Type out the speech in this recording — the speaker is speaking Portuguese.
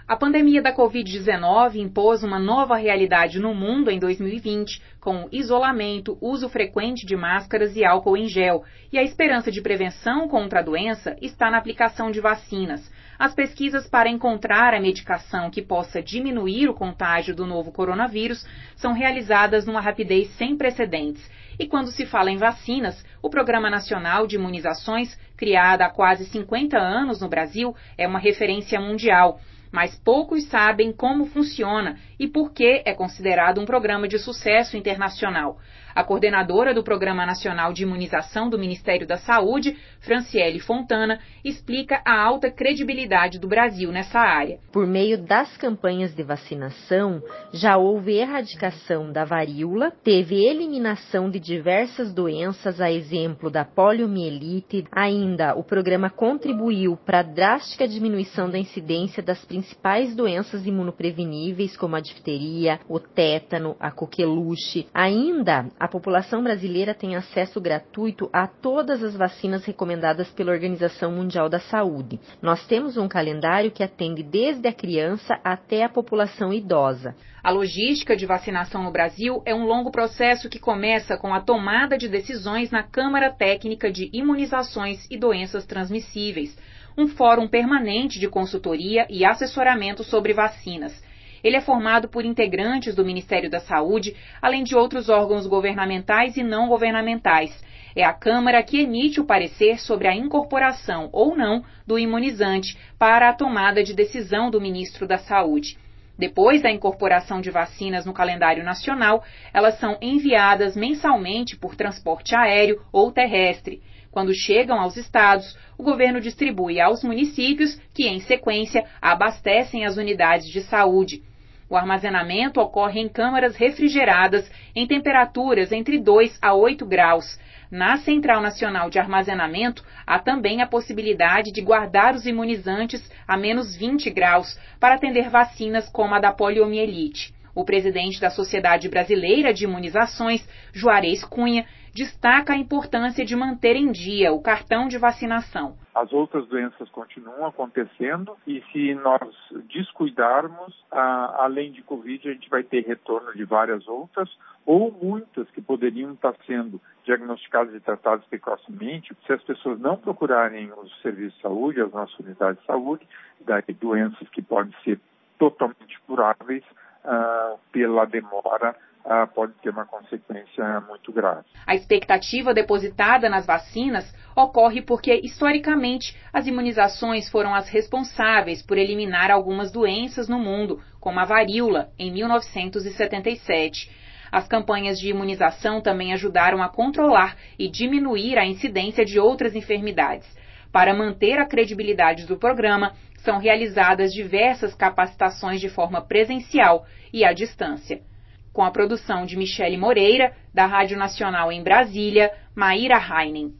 A pandemia da Covid-19 impôs uma nova realidade no mundo em 2020, com isolamento, uso frequente de máscaras e álcool em gel, e a esperança de prevenção contra a doença está na aplicação de vacinas. As pesquisas para encontrar a medicação que possa diminuir o contágio do novo coronavírus são realizadas numa rapidez sem precedentes. E quando se fala em vacinas, o Programa Nacional de Imunizações, criado há quase 50 anos no Brasil, é uma referência mundial. Mas poucos sabem como funciona e por que é considerado um programa de sucesso internacional. A coordenadora do Programa Nacional de Imunização do Ministério da Saúde, Franciele Fontana, explica a alta credibilidade do Brasil nessa área. Por meio das campanhas de vacinação, já houve erradicação da varíola, teve eliminação de diversas doenças, a exemplo da poliomielite. Ainda, o programa contribuiu para a drástica diminuição da incidência das principais doenças imunopreveníveis, como a difteria, o tétano, a coqueluche. Ainda, a população brasileira tem acesso gratuito a todas as vacinas recomendadas pela Organização Mundial da Saúde. Nós temos um calendário que atende desde a criança até a população idosa. A logística de vacinação no Brasil é um longo processo que começa com a tomada de decisões na Câmara Técnica de Imunizações e Doenças Transmissíveis, um fórum permanente de consultoria e assessoramento sobre vacinas. Ele é formado por integrantes do Ministério da Saúde, além de outros órgãos governamentais e não governamentais. É a Câmara que emite o parecer sobre a incorporação ou não do imunizante para a tomada de decisão do ministro da Saúde. Depois da incorporação de vacinas no calendário nacional, elas são enviadas mensalmente por transporte aéreo ou terrestre. Quando chegam aos estados, o governo distribui aos municípios, que, em sequência, abastecem as unidades de saúde. O armazenamento ocorre em câmaras refrigeradas, em temperaturas entre 2 a 8 graus. Na Central Nacional de Armazenamento, há também a possibilidade de guardar os imunizantes a menos 20 graus para atender vacinas como a da poliomielite. O presidente da Sociedade Brasileira de Imunizações, Juarez Cunha, destaca a importância de manter em dia o cartão de vacinação. As outras doenças continuam acontecendo e se nós descuidarmos, além de Covid, a gente vai ter retorno de várias outras ou muitas que poderiam estar sendo diagnosticadas e tratadas precocemente. Se as pessoas não procurarem os serviços de saúde, as nossas unidades de saúde, daí doenças que podem ser totalmente curáveis pela demora, pode ter uma consequência muito grave. A expectativa depositada nas vacinas ocorre porque, historicamente, as imunizações foram as responsáveis por eliminar algumas doenças no mundo, como a varíola, em 1977. As campanhas de imunização também ajudaram a controlar e diminuir a incidência de outras enfermidades. Para manter a credibilidade do programa, são realizadas diversas capacitações de forma presencial e à distância. Com a produção de Michele Moreira, da Rádio Nacional em Brasília, Maíra Heinen.